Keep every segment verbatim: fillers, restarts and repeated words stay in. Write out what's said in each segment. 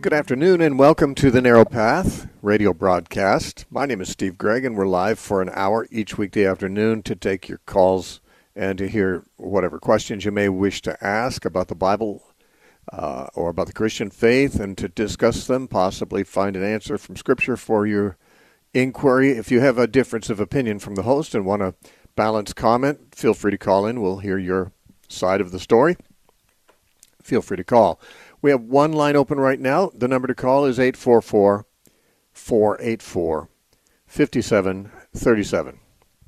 Good afternoon and welcome to the Narrow Path radio broadcast. My name is Steve Gregg and we're live for an hour each weekday afternoon to take your calls and to hear whatever questions you may wish to ask about the Bible uh, or about the Christian faith and to discuss them, possibly find an answer from Scripture for your inquiry. If you have a difference of opinion from the host and want a balanced comment, feel free to call in. We'll hear your side of the story. Feel free to call. We have one line open right now. The number to call is eight four four, four eight four, five seven three seven.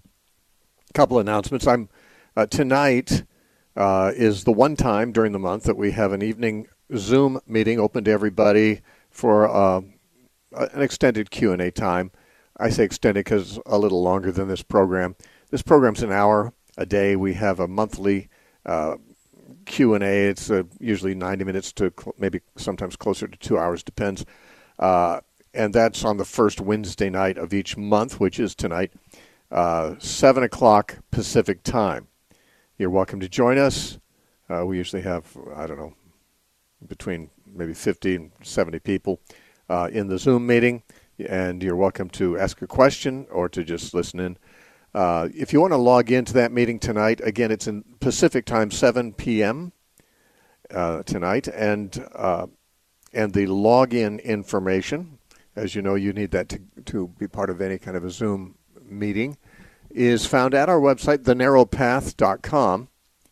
A couple announcements. I'm uh, tonight uh, is the one time during the month that we have an evening Zoom meeting open to everybody for uh, an extended Q and A time. I say extended because a little longer than this program. This program's an hour a day. We have a monthly uh Q and A. It's uh, usually ninety minutes to cl- maybe sometimes closer to two hours, depends. Uh, and that's on the first Wednesday night of each month, which is tonight, uh, seven o'clock Pacific time. You're welcome to join us. Uh, we usually have, I don't know, between maybe fifty and seventy people uh, in the Zoom meeting. And you're welcome to ask a question or to just listen in. Uh, if you want to log into that meeting tonight, again, it's in Pacific time, seven p.m. Uh, tonight, and uh, and the login information, as you know, you need that to, to be part of any kind of a Zoom meeting, is found at our website, the narrow path dot com,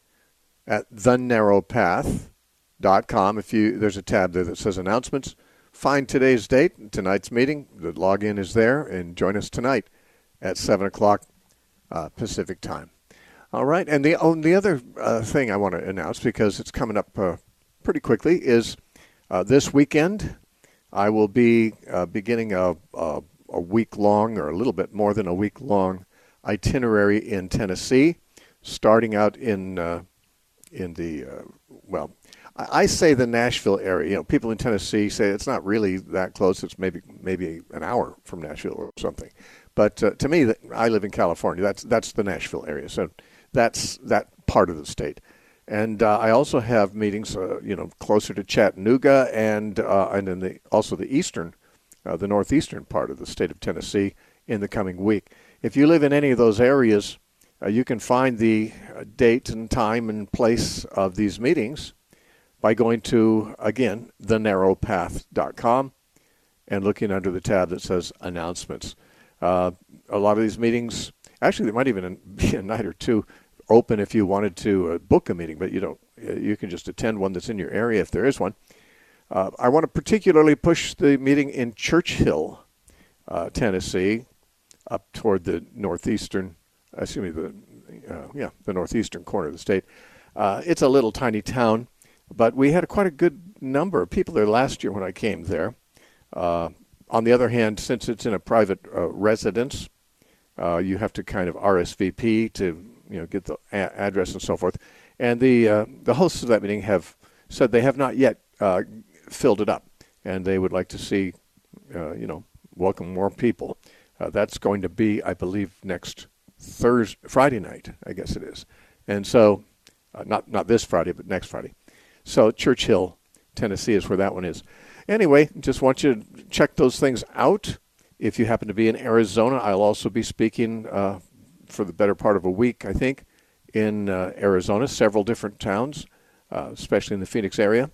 at the narrow path dot com. If you there's a tab there that says announcements. Find today's date, tonight's meeting. The login is there, and join us tonight at seven o'clock. Uh, Pacific time. All right, and the, oh, the other uh, thing I want to announce, because it's coming up uh, pretty quickly, is uh, this weekend I will be uh, beginning a, a, a week-long, or a little bit more than a week-long, itinerary in Tennessee, starting out in uh, in the, uh, well, I, I say the Nashville area. You know, people in Tennessee say it's not really that close. It's maybe maybe an hour from Nashville or something. But uh, to me, I live in California. That's that's the Nashville area. So that's that part of the state. And uh, I also have meetings, uh, you know, closer to Chattanooga and uh, and in the also the eastern, uh, the northeastern part of the state of Tennessee in the coming week. If you live in any of those areas, uh, you can find the uh, date and time and place of these meetings by going to, again, the narrow path dot com and looking under the tab that says announcements. Uh, a lot of these meetings, actually, there might even be a night or two open if you wanted to uh, book a meeting, but you don't. You can just attend one that's in your area if there is one. Uh, I want to particularly push the meeting in Churchill, uh, Tennessee, up toward the northeastern, excuse me, the uh, yeah, the northeastern corner of the state. Uh, it's a little tiny town, but we had a, quite a good number of people there last year when I came there. Uh, On the other hand, since it's in a private uh, residence, uh, you have to kind of R S V P to you know get the a- address and so forth. And the uh, the hosts of that meeting have said they have not yet uh, filled it up, and they would like to see uh, you know welcome more people. Uh, that's going to be, I believe, next Thursday, Friday night, I guess it is. And so, uh, not not this Friday, but next Friday. So Churchill, Tennessee is where that one is. Anyway, just want you to check those things out. If you happen to be in Arizona, I'll also be speaking uh, for the better part of a week, I think, in uh, Arizona, several different towns, uh, especially in the Phoenix area.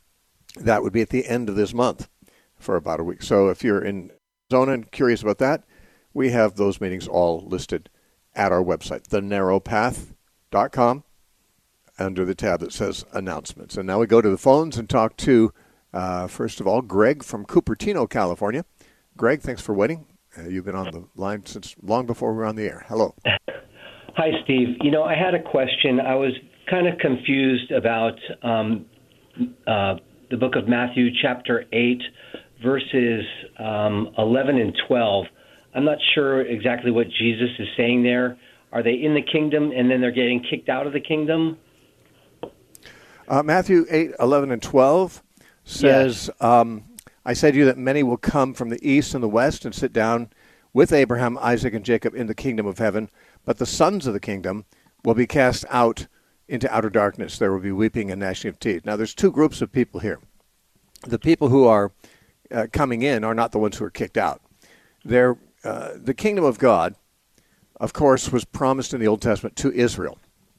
That would be at the end of this month for about a week. So if you're in Arizona and curious about that, we have those meetings all listed at our website, the narrow path dot com, under the tab that says announcements. And now we go to the phones and talk to Uh, first of all, Greg from Cupertino, California. Greg, thanks for waiting. Uh, you've been on the line since long before we were on the air. Hello. Hi, Steve. You know, I had a question. I was kind of confused about um, uh, the book of Matthew, chapter eight, verses um, eleven and twelve. I'm not sure exactly what Jesus is saying there. Are they in the kingdom and then they're getting kicked out of the kingdom? Uh, Matthew eight, eleven, and twelve. Says, yes. um, I say to you that many will come from the east and the west and sit down with Abraham, Isaac, and Jacob in the kingdom of heaven, but the sons of the kingdom will be cast out into outer darkness. There will be weeping and gnashing of teeth. Now, there's two groups of people here. the people who are uh, coming in are not the ones who are kicked out. They're, uh, the kingdom of God, of course, was promised in the Old Testament to Israel.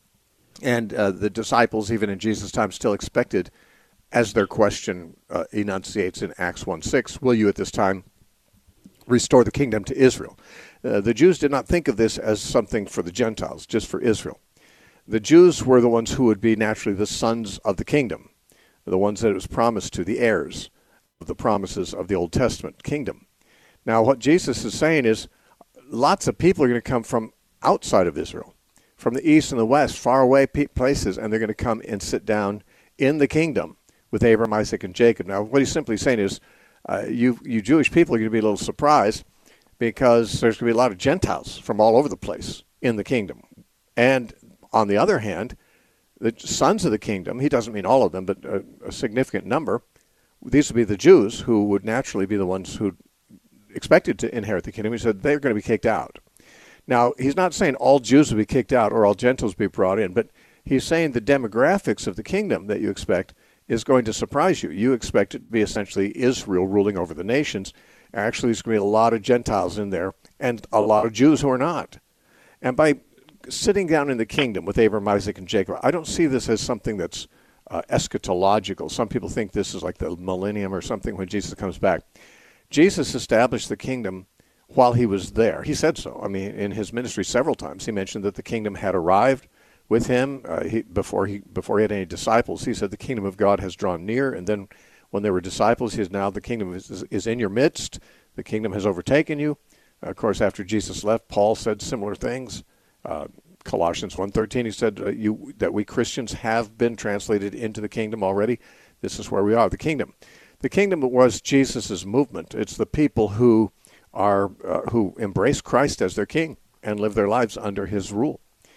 And uh, the disciples, even in Jesus' time, still expected, as their question uh, enunciates in Acts one six, will you at this time restore the kingdom to Israel? Uh, the Jews did not think of this as something for the Gentiles, just for Israel. The Jews were the ones who would be naturally the sons of the kingdom, the ones that it was promised to, the heirs of the promises of the Old Testament kingdom. Now, what Jesus is saying is lots of people are going to come from outside of Israel, from the east and the west, far away places, and they're going to come and sit down in the kingdom with Abraham, Isaac, and Jacob. Now, what he's simply saying is uh, you, you Jewish people are going to be a little surprised because there's going to be a lot of Gentiles from all over the place in the kingdom. And on the other hand, the sons of the kingdom, he doesn't mean all of them, but a, a significant number, these would be the Jews who would naturally be the ones who expected to inherit the kingdom. He said they're going to be kicked out. Now, he's not saying all Jews will be kicked out or all Gentiles will be brought in, but he's saying the demographics of the kingdom that you expect is going to surprise you. You expect it to be essentially Israel ruling over the nations. Actually, there's going to be a lot of Gentiles in there and a lot of Jews who are not. And by sitting down in the kingdom with Abraham, Isaac, and Jacob, I don't see this as something that's uh, eschatological. Some people think this is like the millennium or something when Jesus comes back. Jesus established the kingdom while he was there. He said so. I mean, in his ministry several times, he mentioned that the kingdom had arrived with him uh, he, before he before he had any disciples. He said the kingdom of God has drawn near, and then when there were disciples, he says, now the kingdom is, is in your midst. The kingdom has overtaken you. Uh, of course, after Jesus left, Paul said similar things. Uh, Colossians one thirteen, he said uh, you, that we Christians have been translated into the kingdom already. This is where we are, the kingdom. The kingdom was Jesus' movement. It's the people who are uh, who embrace Christ as their king and live their lives under his rule.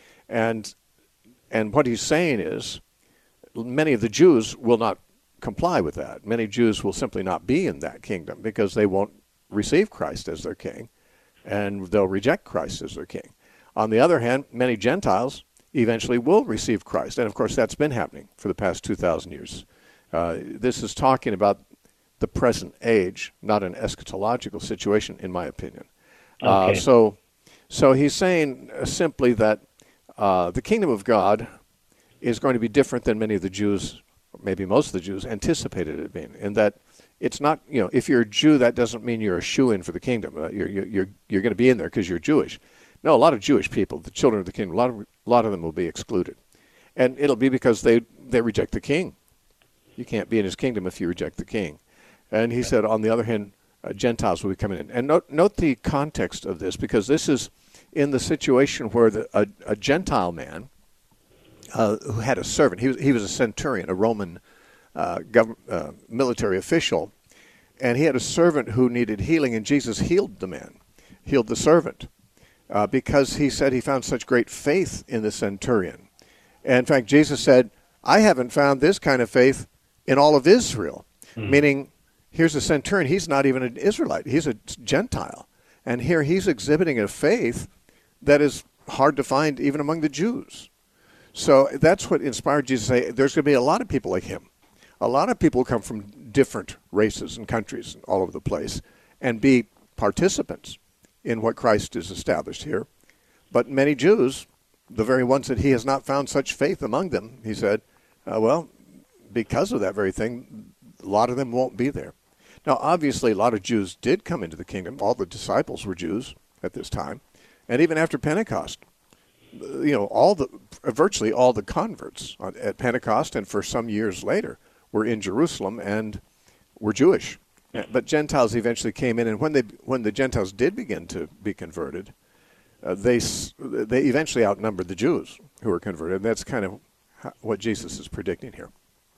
And and what he's saying is many of the Jews will not comply with that. Many Jews will simply not be in that kingdom because they won't receive Christ as their king, and they'll reject Christ as their king. On the other hand, many Gentiles eventually will receive Christ, and of course that's been happening for the past two thousand years. Uh, this is talking about the present age, not an eschatological situation, in my opinion. Okay. Uh, so, so he's saying simply that uh, the kingdom of God is going to be different than many of the Jews, maybe most of the Jews, anticipated it being, in that it's not, you know, if you're a Jew, that doesn't mean you're a shoo-in for the kingdom. Uh, you're you're you're going to be in there because you're Jewish. No, a lot of Jewish people, the children of the kingdom, a lot of a lot of them will be excluded, and it'll be because they they reject the king. You can't be in his kingdom if you reject the king. And he said, on the other hand, uh, Gentiles will be coming in. And note, note the context of this, because this is in the situation where the, a, a Gentile man uh, who had a servant, he was, he was a centurion, a Roman uh, gov- uh, military official, and he had a servant who needed healing, and Jesus healed the man, healed the servant, uh, because he said he found such great faith in the centurion. And in fact, Jesus said, I haven't found this kind of faith in all of Israel, mm-hmm. meaning here's a centurion. He's not even an Israelite. He's a Gentile. And here he's exhibiting a faith that is hard to find even among the Jews. So that's what inspired Jesus to say there's going to be a lot of people like him. A lot of people come from different races and countries all over the place and be participants in what Christ has established here. But many Jews, the very ones that he has not found such faith among them, he said, uh, well, because of that very thing, a lot of them won't be there. Now, obviously, a lot of Jews did come into the kingdom. All the disciples were Jews at this time. And even after Pentecost, you know, all the virtually all the converts at Pentecost and for some years later were in Jerusalem and were Jewish. But Gentiles eventually came in, and when they when the Gentiles did begin to be converted, uh, they they eventually outnumbered the Jews who were converted. And that's kind of what Jesus is predicting here.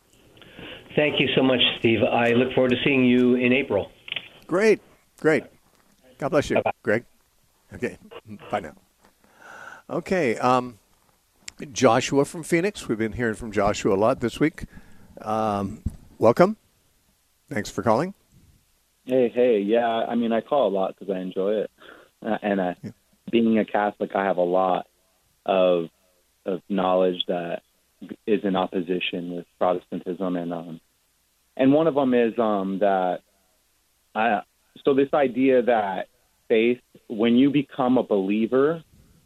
Thank you so much, Steve. I look forward to seeing you in April. Great, great. God bless you, Bye-bye. Greg. Okay, bye now. Okay, um, Joshua from Phoenix. We've been hearing from Joshua a lot this week. Um, welcome. Thanks for calling. Hey, hey, yeah, I mean, I call a lot because I enjoy it. Uh, and uh, yeah. Being a Catholic, I have a lot of of knowledge that is in opposition with Protestantism, and um, And one of them is um, that, uh, so this idea that faith, when you become a believer,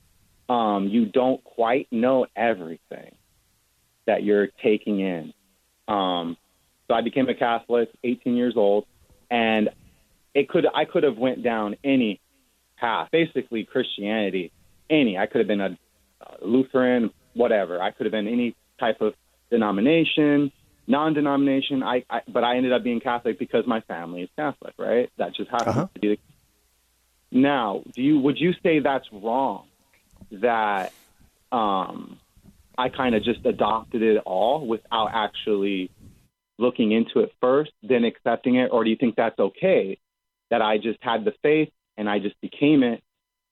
um, you don't quite know everything that you're taking in. Um, so I became a Catholic, eighteen years old, and it could I could have went down any path, basically Christianity, any. I could have been a Lutheran, whatever. I could have been any type of denomination, non-denomination. I, I but I ended up being Catholic because my family is Catholic, right? That just happens Uh-huh. to be the case. Now, do you would you say that's wrong? That um, I kind of just adopted it all without actually looking into it first, then accepting it, or do you think that's okay? That I just had the faith and I just became it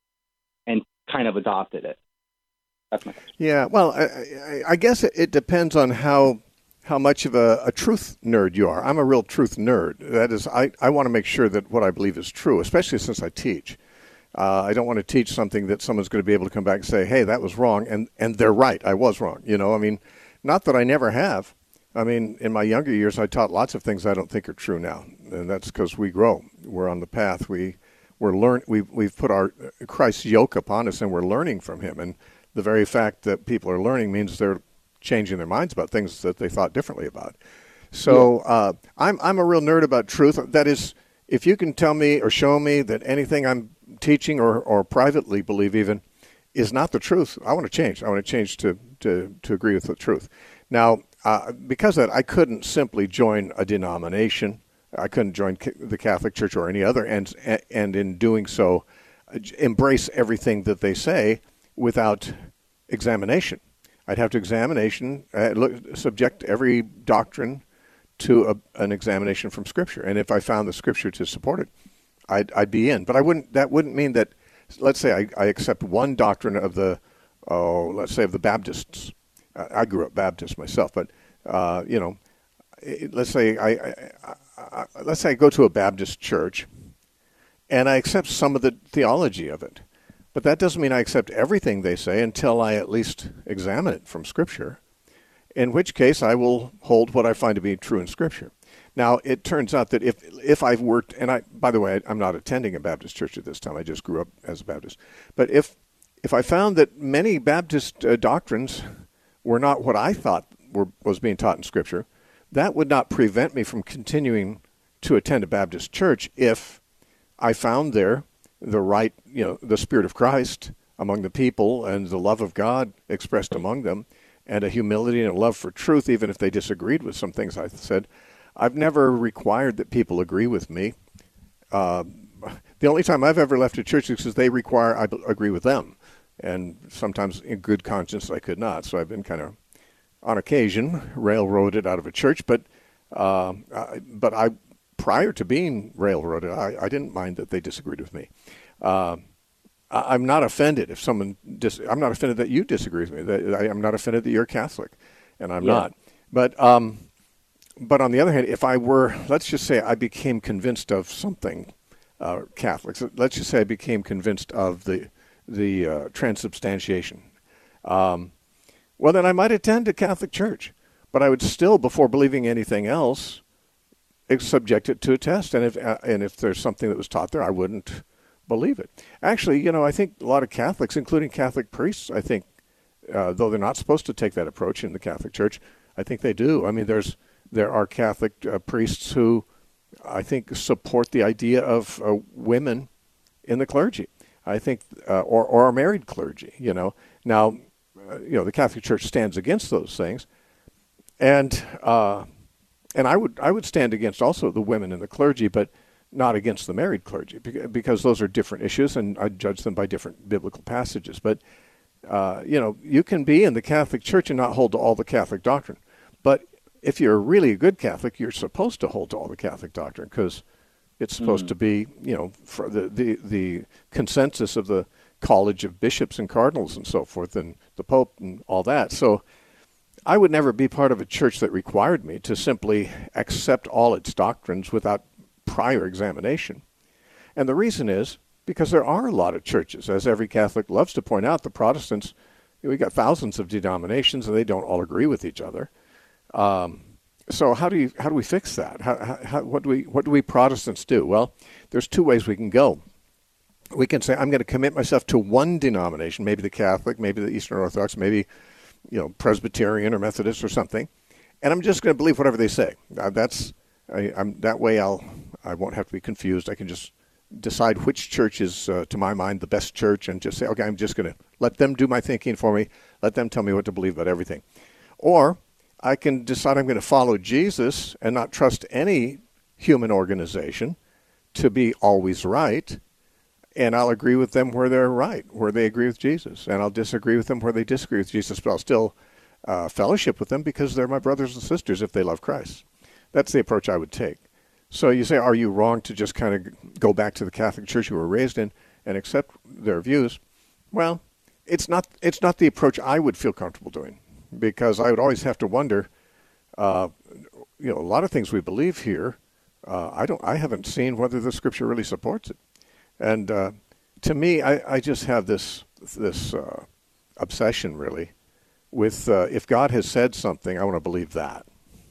and kind of adopted it. That's my question. Yeah, well, I, I, I guess it, it depends on how how much of a, a truth nerd you are. I'm a real truth nerd. That is, I, I want to make sure that what I believe is true, especially since I teach. Uh, I don't want to teach something that someone's going to be able to come back and say, hey, that was wrong, and, and they're right, I was wrong. You know, I mean, not that I never have. I mean, in my younger years, I taught lots of things I don't think are true now, and that's because we grow. We're on the path. We, we're learn. We've, we've put our Christ's yoke upon us, and we're learning from him. And the very fact that people are learning means they're changing their minds about things that they thought differently about. So uh, I'm I'm a real nerd about truth. That is, if you can tell me or show me that anything I'm teaching or, or privately believe even is not the truth, I want to change. I want to change to, to, to agree with the truth. Now, uh, because of that, I couldn't simply join a denomination. I couldn't join the Catholic Church or any other, and and in doing so, embrace everything that they say without examination. I'd have to examination, uh, look, subject every doctrine to a, an examination from Scripture, and if I found the Scripture to support it, I'd, I'd be in. But I wouldn't. That wouldn't mean that. Let's say I, I accept one doctrine of the, oh, let's say of the Baptists. Uh, I grew up Baptist myself, but uh, you know, it, let's say I, I, I, I let's say I go to a Baptist church, and I accept some of the theology of it. But that doesn't mean I accept everything they say until I at least examine it from Scripture, in which case I will hold what I find to be true in Scripture. Now, it turns out that if if I've worked, and I, by the way, I'm not attending a Baptist church at this time. I just grew up as a Baptist. But if if I found that many Baptist uh, doctrines were not what I thought were, was being taught in Scripture, that would not prevent me from continuing to attend a Baptist church if I found there the right, you know, the Spirit of Christ among the people and the love of God expressed among them and a humility and a love for truth, even if they disagreed with some things I said. I've never required that people agree with me. Uh, the only time I've ever left a church is because they require I agree with them. And sometimes in good conscience I could not. So I've been kind of, on occasion, railroaded out of a church. But uh, I, but I, prior to being railroaded, I, I didn't mind that they disagreed with me. Uh, I, I'm not offended if someone, dis- I'm not offended that you disagree with me. That I, I'm not offended that you're Catholic, and I'm yeah. not. But um, but on the other hand, if I were, let's just say I became convinced of something uh, Catholic. So let's just say I became convinced of the the uh, transubstantiation. Um, well, then I might attend a Catholic church, but I would still, before believing anything else, subject it to a test. And if uh, and if there's something that was taught there, I wouldn't believe it. Actually, you know, I think a lot of Catholics, including Catholic priests, I think, uh, though they're not supposed to take that approach in the Catholic Church, I think they do. I mean, there's there are Catholic uh, priests who I think support the idea of uh, women in the clergy. I think, uh, or or married clergy. You know, now, uh, you know, the Catholic Church stands against those things, and uh, and I would I would stand against also the women in the clergy, but not against the married clergy, because those are different issues, and I judge them by different biblical passages. But uh, you know, you can be in the Catholic Church and not hold to all the Catholic doctrine, but if you're really a good Catholic, you're supposed to hold to all the Catholic doctrine, because it's supposed mm. to be, you know, for the, the the consensus of the College of Bishops and Cardinals and so forth, and the Pope and all that. So I would never be part of a church that required me to simply accept all its doctrines without prior examination. And the reason is because there are a lot of churches. As every Catholic loves to point out, the Protestants, we got thousands of denominations, and they don't all agree with each other. Um, so how do you how do we fix that? How, how, how, what do we what do we Protestants do? Well, there's two ways we can go. We can say, I'm going to commit myself to one denomination, maybe the Catholic, maybe the Eastern Orthodox, maybe, you know, Presbyterian or Methodist or something, and I'm just going to believe whatever they say. Uh, that's I, I'm that way. I'll I won't have to be confused. I can just decide which church is, uh, to my mind, the best church, and just say, okay, I'm just going to let them do my thinking for me. Let them tell me what to believe about everything. Or I can decide I'm going to follow Jesus and not trust any human organization to be always right. And I'll agree with them where they're right, where they agree with Jesus. And I'll disagree with them where they disagree with Jesus, but I'll still uh, fellowship with them because they're my brothers and sisters if they love Christ. That's the approach I would take. So you say, are you wrong to just kind of go back to the Catholic Church you were raised in and accept their views? Well, it's not it's not the approach I would feel comfortable doing, because I would always have to wonder, uh, you know, a lot of things we believe here, uh, I don't, I haven't seen whether the Scripture really supports it. And uh, to me, I, I just have this this uh, obsession, really, with uh, if God has said something, I want to believe that.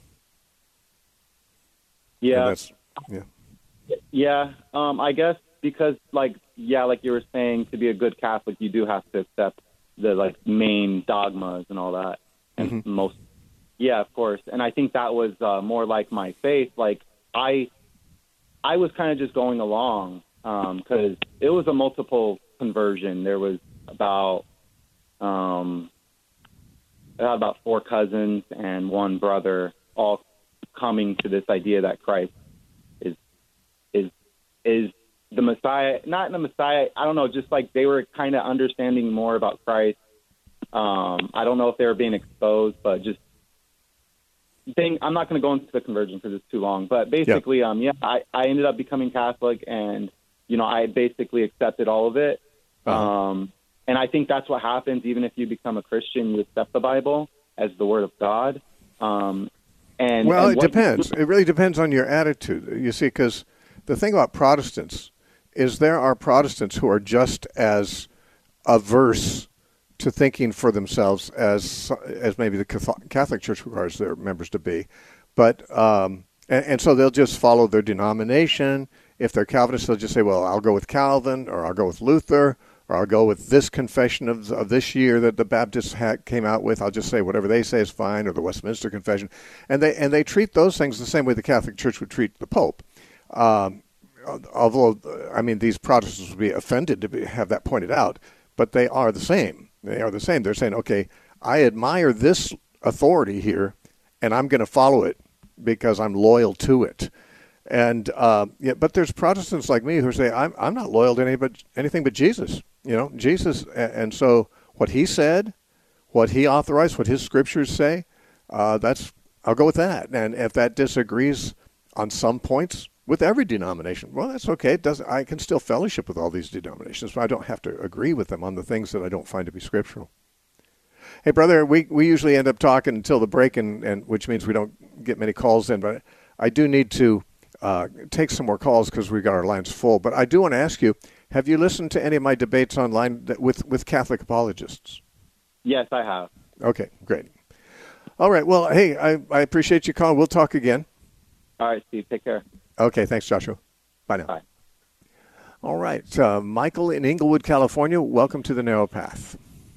Yeah. That's, yeah. Yeah. Um, I guess because, like, yeah, like you were saying, to be a good Catholic, you do have to accept the, like, main dogmas and all that. And mm-hmm. most, yeah, of course. And I think that was uh, more like my faith. Like, I, I was kind of just going along. Because um, it was a multiple conversion. There was about um, about four cousins and one brother, all coming to this idea that Christ is is is the Messiah. Not the Messiah. I don't know. Just like they were kind of understanding more about Christ. Um, I don't know if they were being exposed, but just thing. I'm not going to go into the conversion because it's too long. But basically, yeah, um, yeah I, I ended up becoming Catholic and. You know, I basically accepted all of it. Uh-huh. Um, and I think that's what happens. Even if you become a Christian, you accept the Bible as the Word of God. Um, and Well, and it depends. It really depends on your attitude. You see, because the thing about Protestants is there are Protestants who are just as averse to thinking for themselves as as maybe the Catholic Church requires their members to be. But um, and, and so they'll just follow their denomination. If they're Calvinists, they'll just say, well, I'll go with Calvin, or I'll go with Luther, or I'll go with this confession of, of this year that the Baptists had, came out with. I'll just say whatever they say is fine, or the Westminster Confession. And they and they treat those things the same way the Catholic Church would treat the Pope. Um, although, I mean, these Protestants would be offended to be, have that pointed out, but they are the same. They are the same. They're saying, okay, I admire this authority here, and I'm going to follow it because I'm loyal to it. And uh, yeah, but there's Protestants like me who say I'm I'm not loyal to any but, anything but Jesus. You know, Jesus, and so what he said, what he authorized, what his scriptures say, uh, that's I'll go with that. And if that disagrees on some points with every denomination, well, that's okay. It doesn't. I can still fellowship with all these denominations, but I don't have to agree with them on the things that I don't find to be scriptural. Hey, brother, we we usually end up talking until the break, and, and which means we don't get many calls in, but I do need to. Uh, take some more calls because we got our lines full. But I do want to ask you, have you listened to any of my debates online that, with, with Catholic apologists? Yes, I have. Okay, great. All right. Well, hey, I, I appreciate you calling. We'll talk again. All right, Steve. Take care. Okay, thanks, Joshua. Bye now. Bye. All right. Uh, Michael in Inglewood, California, welcome to the Narrow Path.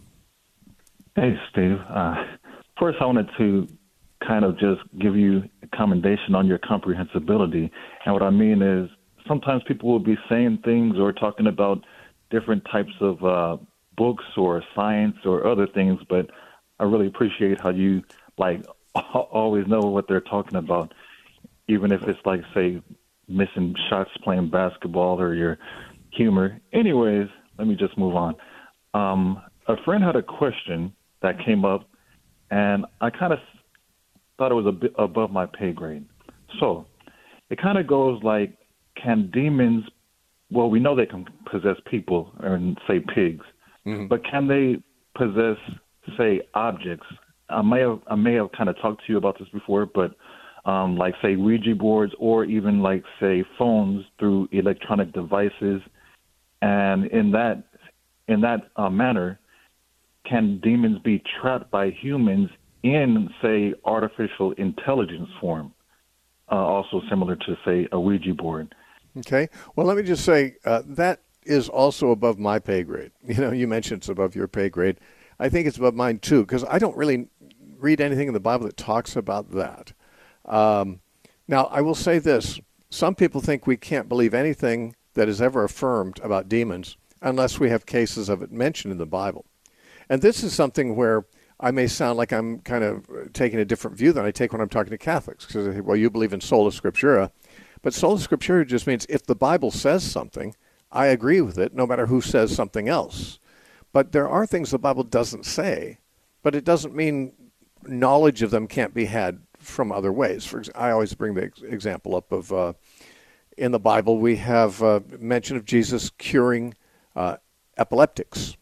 Hey, Steve. Uh, first, I wanted to kind of just give you a commendation on your comprehensibility. And what I mean is sometimes people will be saying things or talking about different types of uh, books or science or other things, but I really appreciate how you, like, always know what they're talking about, even if it's like, say, missing shots playing basketball or your humor. Anyways, let me just move on. Um, a friend had a question that came up, and I kind of thought it was a bit above my pay grade. So it kind of goes like, can demons, well, we know they can possess people and say pigs, mm-hmm. but can they possess, say, objects? I may have, I may have kind of talked to you about this before, but um, like, say, Ouija boards or even like, say, phones through electronic devices. And in that, in that uh, manner, can demons be trapped by humans in, say, artificial intelligence form, uh, also similar to, say, a Ouija board. Okay. Well, let me just say uh, that is also above my pay grade. You know, you mentioned it's above your pay grade. I think it's above mine too, because I don't really read anything in the Bible that talks about that. Um, now, I will say this. Some people think we can't believe anything that is ever affirmed about demons unless we have cases of it mentioned in the Bible. And this is something where I may sound like I'm kind of taking a different view than I take when I'm talking to Catholics. Because they say, well, you believe in sola scriptura. But sola scriptura just means if the Bible says something, I agree with it, no matter who says something else. But there are things the Bible doesn't say, but it doesn't mean knowledge of them can't be had from other ways. For example, I always bring the example up of uh, in the Bible we have uh, mention of Jesus curing uh, epileptics,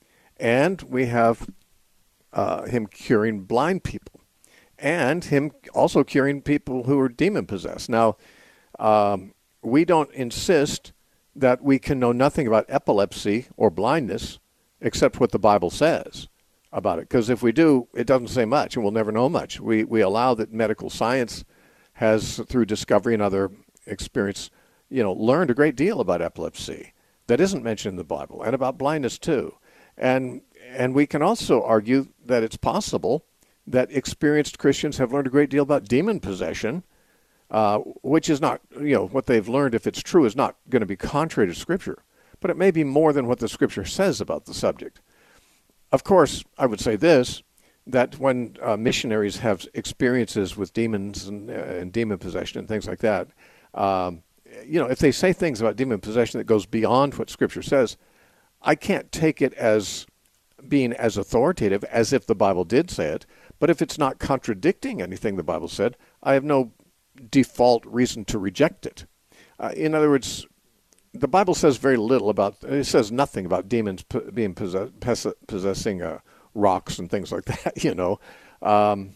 and we have uh, him curing blind people, and him also curing people who are demon possessed. Now, um, we don't insist that we can know nothing about epilepsy or blindness except what the Bible says about it. Because if we do, it doesn't say much, and we'll never know much. We we allow that medical science has, through discovery and other experience, you know, learned a great deal about epilepsy that isn't mentioned in the Bible, and about blindness too. And and we can also argue that it's possible that experienced Christians have learned a great deal about demon possession, uh, which is not, you know, what they've learned, if it's true, is not going to be contrary to Scripture. But it may be more than what the Scripture says about the subject. Of course, I would say this, that when uh, missionaries have experiences with demons and, uh, and demon possession and things like that, um, you know, if they say things about demon possession that goes beyond what Scripture says, I can't take it as being as authoritative as if the Bible did say it. But if it's not contradicting anything the Bible said, I have no default reason to reject it. Uh, in other words, the Bible says very little about, it says nothing about demons p- being possess, possessing uh, rocks and things like that, you know, um,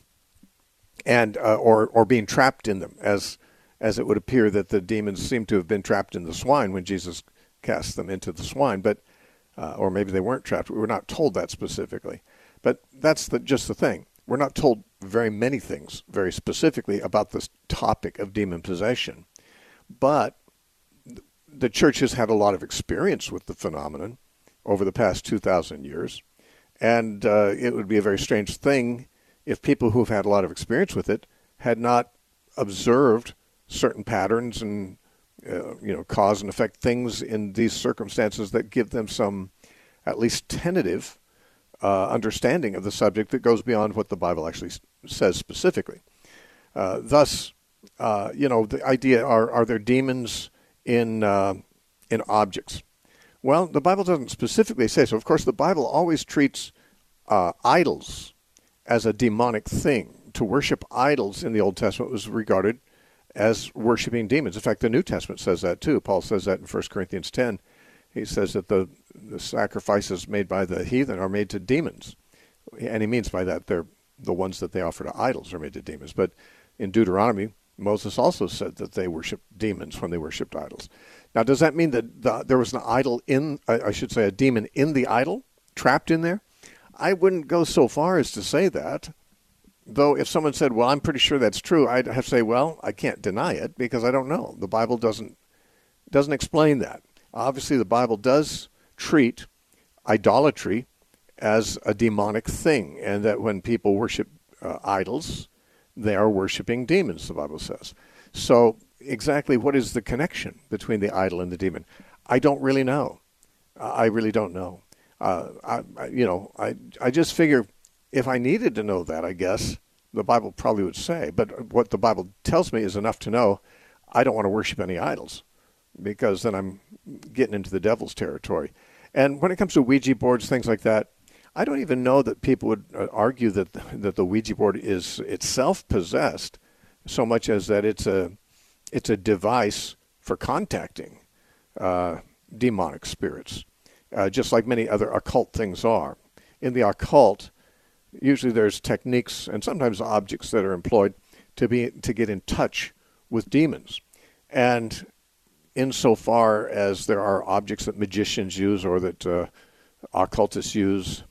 and uh, or or being trapped in them, as as it would appear that the demons seem to have been trapped in the swine when Jesus cast them into the swine, but uh, or maybe they weren't trapped. We were not told that specifically, but that's the, just the thing. We're not told very many things very specifically about this topic of demon possession, but the church has had a lot of experience with the phenomenon over the past two thousand years, and uh, it would be a very strange thing if people who have had a lot of experience with it had not observed certain patterns and uh, you know, cause and effect things in these circumstances that give them some at least tentative uh, understanding of the subject that goes beyond what the Bible actually s- says specifically. Uh, thus, uh, you know, the idea, are are there demons in uh, in objects? Well, the Bible doesn't specifically say so. Of course, the Bible always treats uh, idols as a demonic thing. To worship idols in the Old Testament was regarded as worshiping demons. In fact, the New Testament says that too. Paul says that in First Corinthians ten. He says that the, the sacrifices made by the heathen are made to demons. And he means by that they're the ones that they offer to idols are made to demons. But in Deuteronomy, Moses also said that they worshiped demons when they worshipped idols. Now, does that mean that the, there was an idol in, I should say, a demon in the idol, trapped in there? I wouldn't go so far as to say that. Though if someone said, well, I'm pretty sure that's true, I'd have to say, well, I can't deny it because I don't know. The Bible doesn't doesn't explain that. Obviously, the Bible does treat idolatry as a demonic thing, and that when people worship uh, idols, they are worshiping demons, the Bible says. So exactly what is the connection between the idol and the demon? I don't really know. I really don't know. Uh, I, I, you know, I, I just figure if I needed to know that, I guess, the Bible probably would say. But what the Bible tells me is enough to know I don't want to worship any idols, because then I'm getting into the devil's territory. And when it comes to Ouija boards, things like that, I don't even know that people would argue that that the Ouija board is itself possessed, so much as that it's a it's a device for contacting uh, demonic spirits, uh, just like many other occult things are. In the occult, usually there's techniques and sometimes objects that are employed to be to get in touch with demons. And insofar as there are objects that magicians use or that uh, occultists use,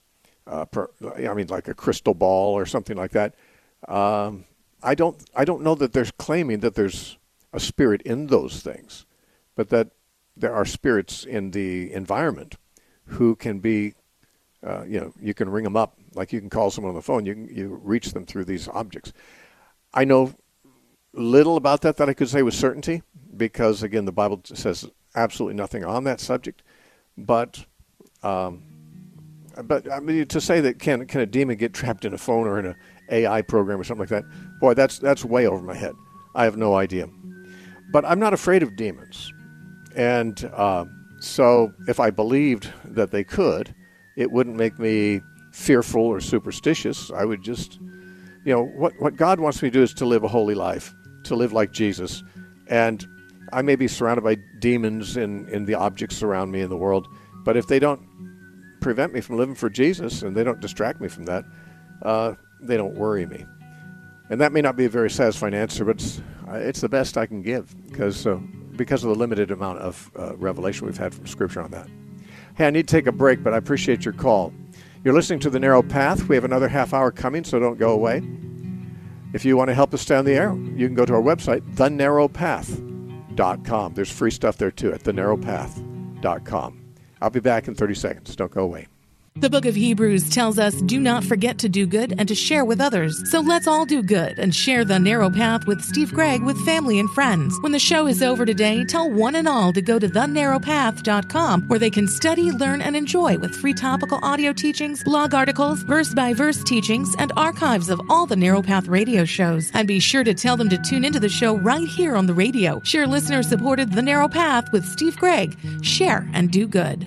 uh, per, I mean, like a crystal ball or something like that. Um, I don't, I don't know that they're claiming that there's a spirit in those things, but that there are spirits in the environment who can be, uh, you know, you can ring them up, like you can call someone on the phone. You can, you reach them through these objects. I know little about that that I could say with certainty, because again, the Bible says absolutely nothing on that subject. But, um, but I mean, to say that can can a demon get trapped in a phone or in a A I program or something like that, boy, that's that's way over my head. I have no idea. But I'm not afraid of demons, and uh, so if I believed that they could, it wouldn't make me fearful or superstitious. I would just, you know, what what God wants me to do is to live a holy life, to live like Jesus, and I may be surrounded by demons in, in the objects around me in the world, but if they don't prevent me from living for Jesus and they don't distract me from that, uh, they don't worry me. And that may not be a very satisfying answer, but it's, uh, it's the best I can give because uh, because of the limited amount of uh, revelation we've had from Scripture on that. Hey, I need to take a break, but I appreciate your call. You're listening to The Narrow Path. We have another half hour coming, so don't go away. If you want to help us stay on the air, you can go to our website, the narrow path dot com. There's free stuff there, too, at the narrow path dot com. I'll be back in thirty seconds. Don't go away. The book of Hebrews tells us, do not forget to do good and to share with others. So let's all do good and share The Narrow Path with Steve Gregg with family and friends. When the show is over today, tell one and all to go to the narrow path dot com, where they can study, learn, and enjoy with free topical audio teachings, blog articles, verse-by-verse teachings, and archives of all the Narrow Path radio shows. And be sure to tell them to tune into the show right here on the radio. Share listener-supported The Narrow Path with Steve Gregg. Share and do good.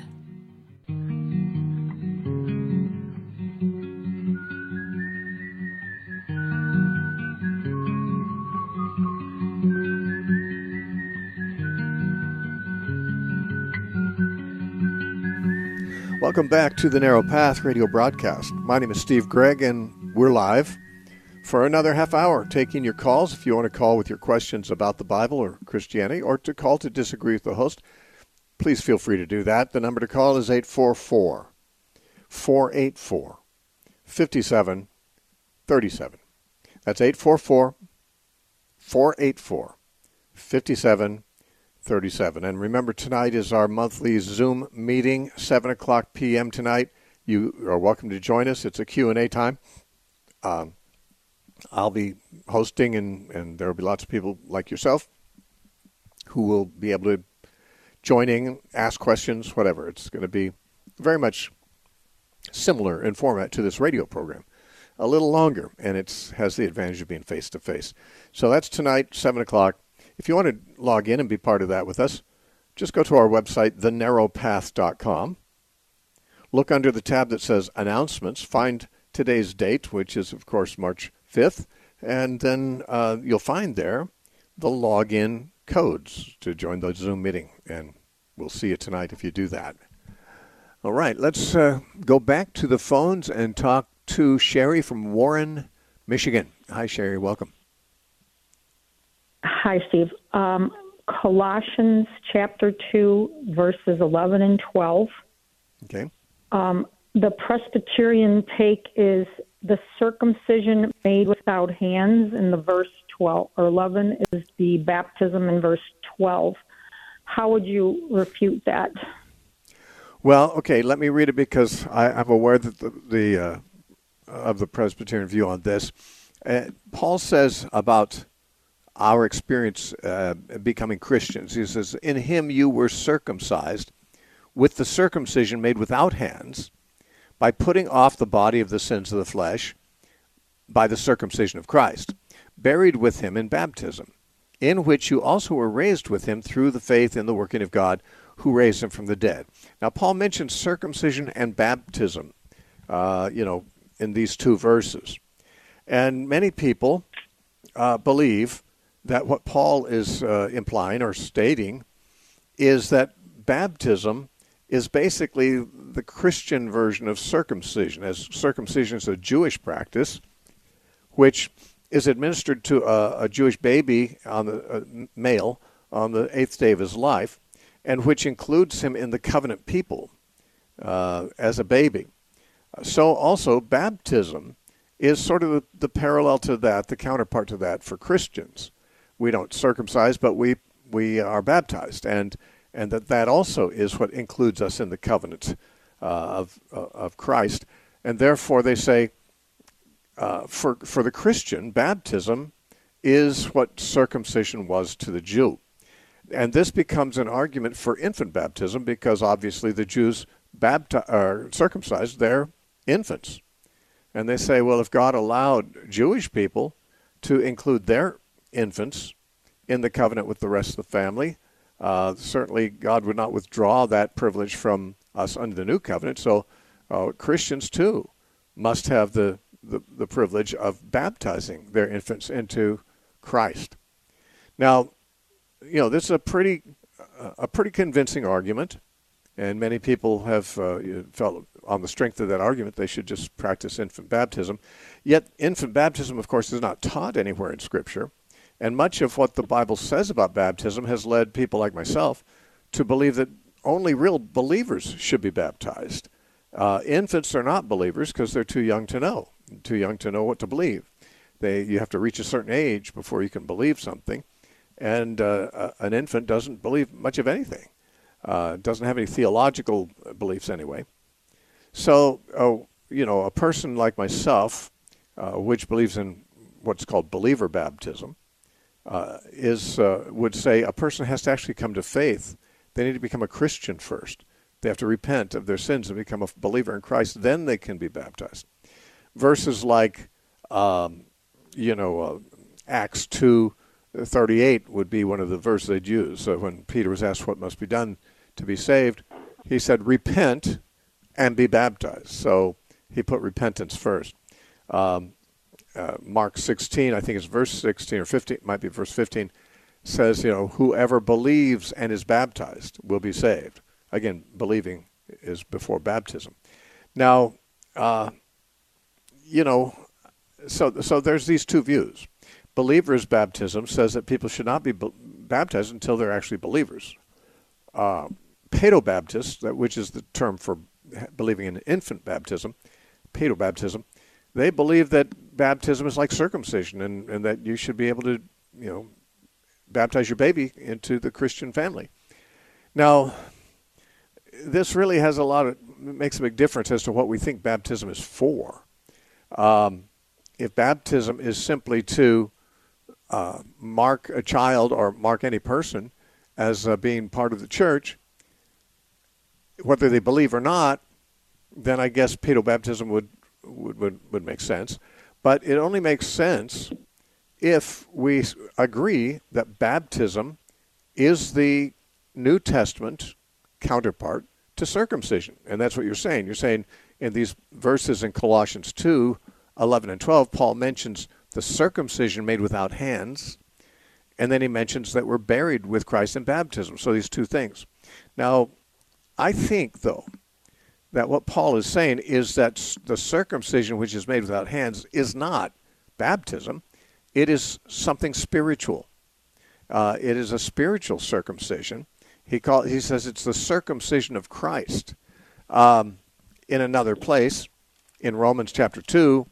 Welcome back to the Narrow Path radio broadcast. My name is Steve Gregg, and we're live for another half hour, taking your calls. If you want to call with your questions about the Bible or Christianity, or to call to disagree with the host, please feel free to do that. The number to call is eight four four, four eight four, five seven three seven. That's eight four four, four eight four, five seven three seven. And remember, tonight is our monthly Zoom meeting, seven o'clock p.m. tonight. You are welcome to join us. It's a Q and A time. Um, I'll be hosting, and, and there will be lots of people like yourself who will be able to join in, ask questions, whatever. It's going to be very much similar in format to this radio program. A little longer, and it has the advantage of being face-to-face. So that's tonight, seven o'clock. If you want to log in and be part of that with us, just go to our website, the narrow path dot com. Look under the tab that says Announcements. Find today's date, which is, of course, March fifth. And then uh, you'll find there the login codes to join the Zoom meeting. And we'll see you tonight if you do that. All right, let's uh, go back to the phones and talk to Sherry from Warren, Michigan. Hi, Sherry. Welcome. Hi, Steve. Um, Colossians chapter two, verses eleven and twelve. Okay. Um, the Presbyterian take is the circumcision made without hands in the verse twelve, or eleven is the baptism in verse twelve. How would you refute that? Well, okay, let me read it because I, I'm aware that the, the uh, of the Presbyterian view on this. Uh, Paul says about our experience uh, becoming Christians. He says, in him you were circumcised with the circumcision made without hands, by putting off the body of the sins of the flesh by the circumcision of Christ, buried with him in baptism, in which you also were raised with him through the faith in the working of God who raised him from the dead. Now, Paul mentions circumcision and baptism, uh, you know, in these two verses. And many people uh, believe that what Paul is uh, implying or stating is that baptism is basically the Christian version of circumcision, as circumcision is a Jewish practice, which is administered to a, a Jewish baby, on the uh, male, on the eighth day of his life, and which includes him in the covenant people uh, as a baby. So also baptism is sort of the, the parallel to that, the counterpart to that for Christians. We don't circumcise, but we we are baptized, and and that that also is what includes us in the covenant uh, of uh, of Christ. And therefore, they say uh, for for the Christian, baptism is what circumcision was to the Jew. And this becomes an argument for infant baptism because obviously the Jews bapti- uh, circumcised their infants. And they say, well, if God allowed Jewish people to include their infants in the covenant with the rest of the family, uh, certainly God would not withdraw that privilege from us under the new covenant. So uh, Christians, too, must have the, the, the privilege of baptizing their infants into Christ. Now, you know, this is a pretty a pretty convincing argument, and many people have uh, felt on the strength of that argument they should just practice infant baptism. Yet infant baptism, of course, is not taught anywhere in Scripture, and much of what the Bible says about baptism has led people like myself to believe that only real believers should be baptized. Uh, infants are not believers because they're too young to know, too young to know what to believe. They you have to reach a certain age before you can believe something. And uh, an infant doesn't believe much of anything, uh, doesn't have any theological beliefs anyway. So, uh, you know, a person like myself, uh, which believes in what's called believer baptism, uh, is uh, would say a person has to actually come to faith. They need to become a Christian first. They have to repent of their sins and become a believer in Christ. Then they can be baptized. Verses like, um, you know, uh, Acts two thirty-eight would be one of the verses they'd use. So when Peter was asked what must be done to be saved, he said, repent and be baptized. So he put repentance first. Um, uh, Mark sixteen, I think it's verse sixteen or fifteen, might be verse fifteen, says, you know, whoever believes and is baptized will be saved. Again, believing is before baptism. Now, uh, you know, so so there's these two views. Believers' baptism says that people should not be b- baptized until they're actually believers. Uh, Paedobaptists, that which is the term for believing in infant baptism, paedobaptism, they believe that baptism is like circumcision, and, and that you should be able to, you know, baptize your baby into the Christian family. Now, this really has a lot of makes a big difference as to what we think baptism is for. Um, if baptism is simply to Uh, mark a child or mark any person as uh, being part of the church, whether they believe or not, then I guess paedobaptism would, would, would, would make sense. But it only makes sense if we agree that baptism is the New Testament counterpart to circumcision. And that's what you're saying. You're saying in these verses in Colossians two, eleven and twelve, Paul mentions the circumcision made without hands, and then he mentions that we're buried with Christ in baptism. So these two things. Now, I think, though, that what Paul is saying is that the circumcision which is made without hands is not baptism. It is something spiritual. Uh, it is a spiritual circumcision. He call, he says it's the circumcision of Christ. Um, in another place, in Romans chapter two,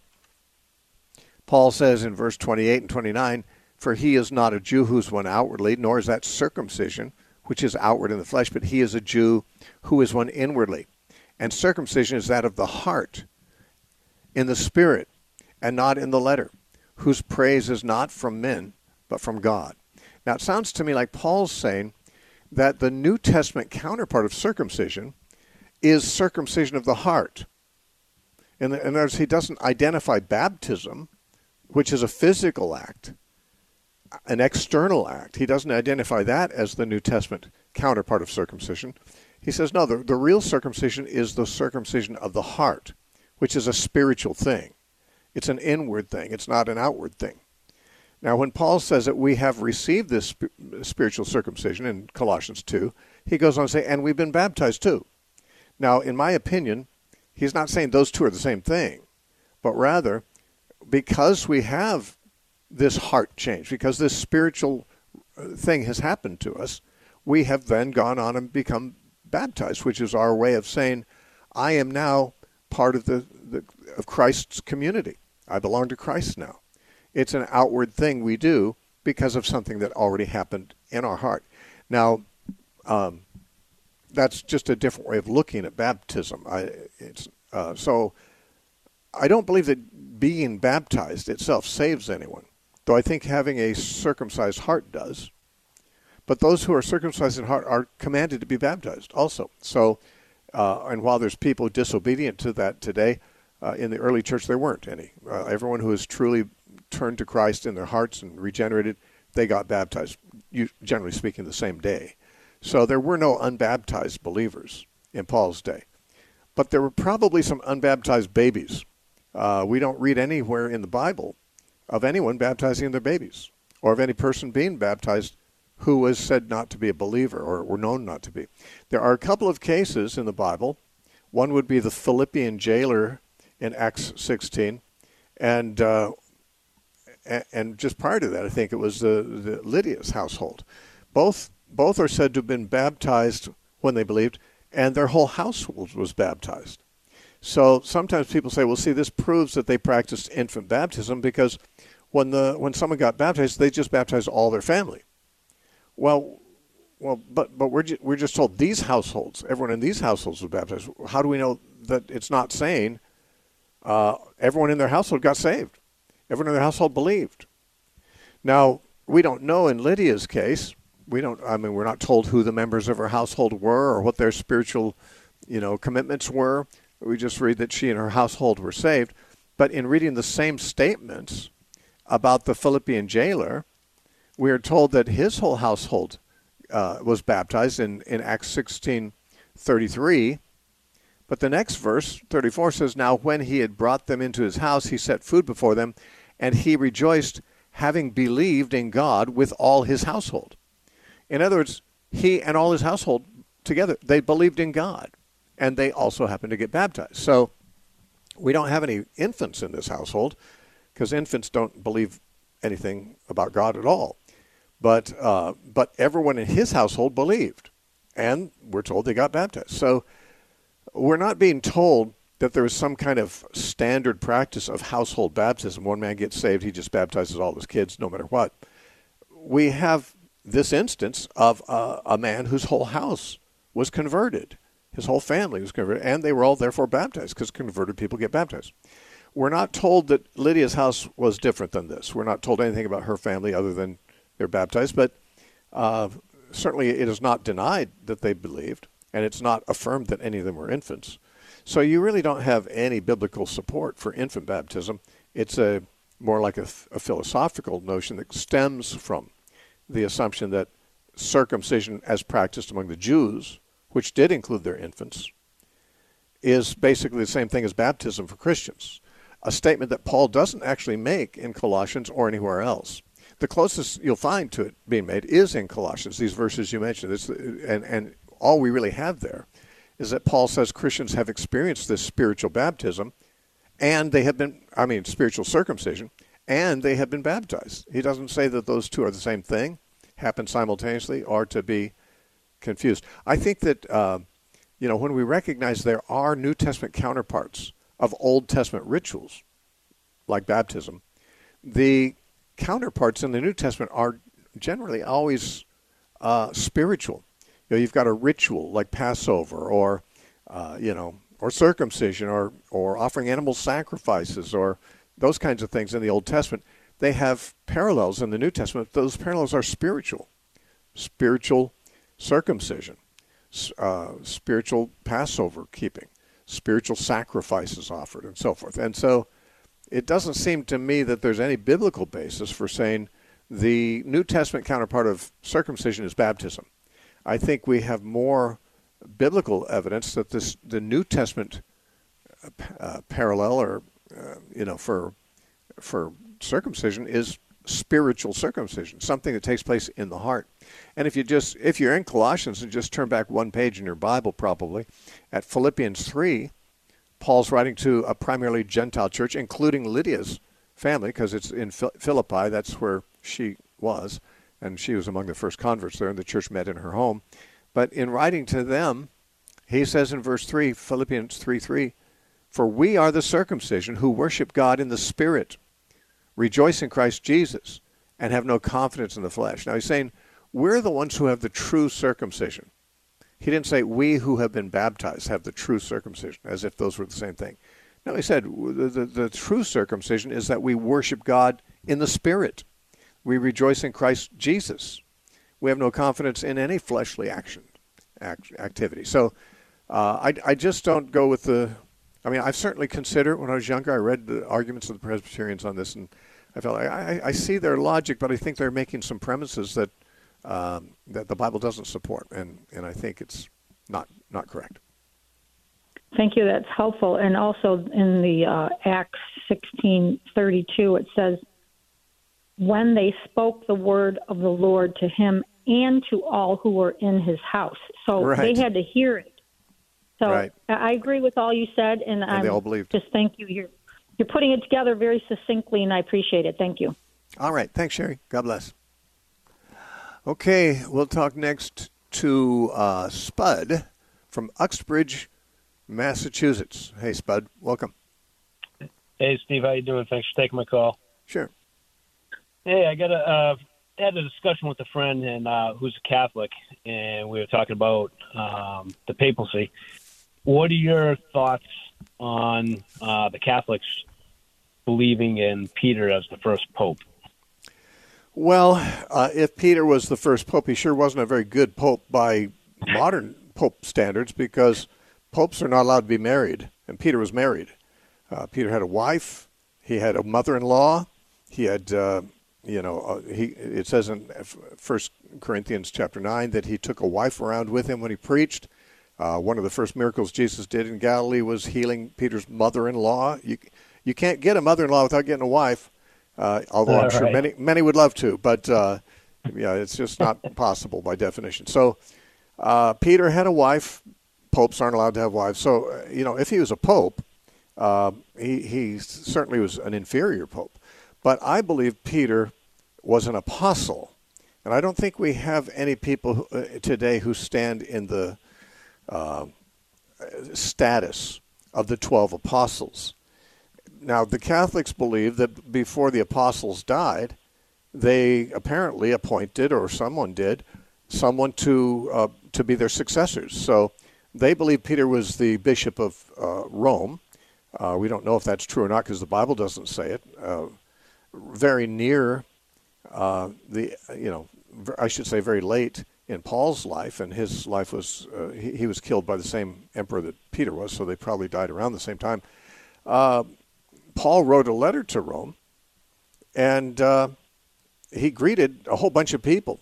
Paul says in verse twenty-eight and twenty-nine, for he is not a Jew who is one outwardly, nor is that circumcision, which is outward in the flesh, but he is a Jew who is one inwardly. And circumcision is that of the heart, in the spirit, and not in the letter, whose praise is not from men, but from God. Now, it sounds to me like Paul's saying that the New Testament counterpart of circumcision is circumcision of the heart. In other words, he doesn't identify baptism, which is a physical act, an external act. He doesn't identify that as the New Testament counterpart of circumcision. He says, no, the, the real circumcision is the circumcision of the heart, which is a spiritual thing. It's an inward thing. It's not an outward thing. Now, when Paul says that we have received this sp- spiritual circumcision in Colossians two, he goes on to say, and we've been baptized too. Now, in my opinion, he's not saying those two are the same thing, but rather, because we have this heart change, because this spiritual thing has happened to us, we have then gone on and become baptized, which is our way of saying, I am now part of the, the, of Christ's community. I belong to Christ now. It's an outward thing we do because of something that already happened in our heart. Now, um, that's just a different way of looking at baptism. I, it's, uh, so I don't believe that being baptized itself saves anyone, though I think having a circumcised heart does. But those who are circumcised in heart are commanded to be baptized also. So, uh, and while there's people disobedient to that today, uh, in the early church there weren't any. Uh, everyone who has truly turned to Christ in their hearts and regenerated, they got baptized, generally speaking, the same day. So there were no unbaptized believers in Paul's day. But there were probably some unbaptized babies. Uh, we don't read anywhere in the Bible of anyone baptizing their babies, or of any person being baptized who was said not to be a believer or were known not to be. There are a couple of cases in the Bible. One would be the Philippian jailer in Acts sixteen, and uh, and just prior to that, I think it was the, the Lydia's household. Both both are said to have been baptized when they believed, and their whole household was baptized. So sometimes people say, well, see, this proves that they practiced infant baptism, because when the when someone got baptized, they just baptized all their family. Well, well, but but we're ju- we're just told these households, everyone in these households was baptized. How do we know that it's not saying uh, everyone in their household got saved? Everyone in their household believed. Now, we don't know in Lydia's case. We don't. I mean, we're not told who the members of her household were or what their spiritual, you know, commitments were. We just read that she and her household were saved. But in reading the same statements about the Philippian jailer, we are told that his whole household uh, was baptized in, in Acts sixteen thirty-three. But the next verse, thirty-four, says, now when he had brought them into his house, he set food before them, and he rejoiced, having believed in God with all his household. In other words, he and all his household together, they believed in God, and they also happened to get baptized. So we don't have any infants in this household, because infants don't believe anything about God at all. But uh, but everyone in his household believed, and we're told they got baptized. So we're not being told that there is some kind of standard practice of household baptism. One man gets saved, he just baptizes all his kids, no matter what. We have this instance of uh, a man whose whole house was converted. His whole family was converted, and they were all therefore baptized, because converted people get baptized. We're not told that Lydia's house was different than this. We're not told anything about her family other than they're baptized, but uh, certainly it is not denied that they believed, and it's not affirmed that any of them were infants. So you really don't have any biblical support for infant baptism. It's a more like a, a philosophical notion that stems from the assumption that circumcision as practiced among the Jews, which did include their infants, is basically the same thing as baptism for Christians, a statement that Paul doesn't actually make in Colossians or anywhere else. The closest you'll find to it being made is in Colossians, these verses you mentioned. It's, and, and all we really have there is that Paul says Christians have experienced this spiritual baptism, and they have been, I mean, spiritual circumcision, and they have been baptized. He doesn't say that those two are the same thing, happen simultaneously, or to be confused. I think that, uh, you know, when we recognize there are New Testament counterparts of Old Testament rituals, like baptism, the counterparts in the New Testament are generally always uh, spiritual. You know, you've got a ritual like Passover, or uh, you know, or circumcision, or or offering animal sacrifices, or those kinds of things in the Old Testament. They have parallels in the New Testament. Those parallels are spiritual, spiritual circumcision, uh, spiritual Passover keeping, spiritual sacrifices offered, and so forth. And so it doesn't seem to me that there's any biblical basis for saying the New Testament counterpart of circumcision is baptism. I think we have more biblical evidence that this the New Testament uh, parallel, or uh, you know, for for circumcision is spiritual circumcision, something that takes place in the heart. And if you just if you're in Colossians and just turn back one page in your Bible, probably at Philippians three, Paul's writing to a primarily Gentile church, including Lydia's family, because it's in Philippi. That's where she was, and she was among the first converts there, and the church met in her home. But in writing to them, he says in verse three, Philippians three three, For we are the circumcision who worship God in the Spirit, rejoice in Christ Jesus, and have no confidence in the flesh. Now he's saying we're the ones who have the true circumcision. He didn't say we who have been baptized have the true circumcision, as if those were the same thing. No, he said the, the, the true circumcision is that we worship God in the Spirit. We rejoice in Christ Jesus. We have no confidence in any fleshly action, act, activity. So uh, I, I just don't go with the... I mean, I've certainly considered, when I was younger, I read the arguments of the Presbyterians on this, and I felt like I, I see their logic, but I think they're making some premises that um, that the Bible doesn't support, and, and I think it's not not correct. Thank you. That's helpful. And also in the uh, Acts sixteen thirty-two, it says, when they spoke the word of the Lord to him and to all who were in his house. So right. they had to hear it. So right. I agree with all you said, and, and I'm they all believed. Just thank you. You're you're putting it together very succinctly, and I appreciate it. Thank you. All right. Thanks, Sherry. God bless. Okay, we'll talk next to uh, Spud from Uxbridge, Massachusetts. Hey, Spud. Welcome. Hey, Steve. How you doing? Thanks for taking my call. Sure. Hey, I got a uh, had a discussion with a friend and uh, who's a Catholic, and we were talking about um, the papacy. What are your thoughts on uh, the Catholics believing in Peter as the first pope? Well, uh, if Peter was the first pope, he sure wasn't a very good pope by modern pope standards, because popes are not allowed to be married, and Peter was married. Uh, Peter had a wife. He had a mother-in-law. He had, uh, you know, uh, he. It says in First Corinthians chapter nine that he took a wife around with him when he preached. Uh, one of the first miracles Jesus did in Galilee was healing Peter's mother-in-law. You you can't get a mother-in-law without getting a wife, uh, although I'm All sure right. many many would love to, but uh, yeah, it's just not possible by definition. So uh, Peter had a wife. Popes aren't allowed to have wives. So, uh, you know, if he was a pope, uh, he, he certainly was an inferior pope. But I believe Peter was an apostle. And I don't think we have any people who, uh, today who stand in the uh, status of the twelve apostles. Now, the Catholics believe that before the apostles died, they apparently appointed, or someone did, someone to uh, to be their successors. So they believe Peter was the bishop of uh, Rome. Uh, we don't know if that's true or not because the Bible doesn't say it. Uh, very near uh, the, you know, I should say very late in Paul's life, and his life was, uh, he, he was killed by the same emperor that Peter was, so they probably died around the same time. Uh, Paul wrote a letter to Rome, and uh, he greeted a whole bunch of people.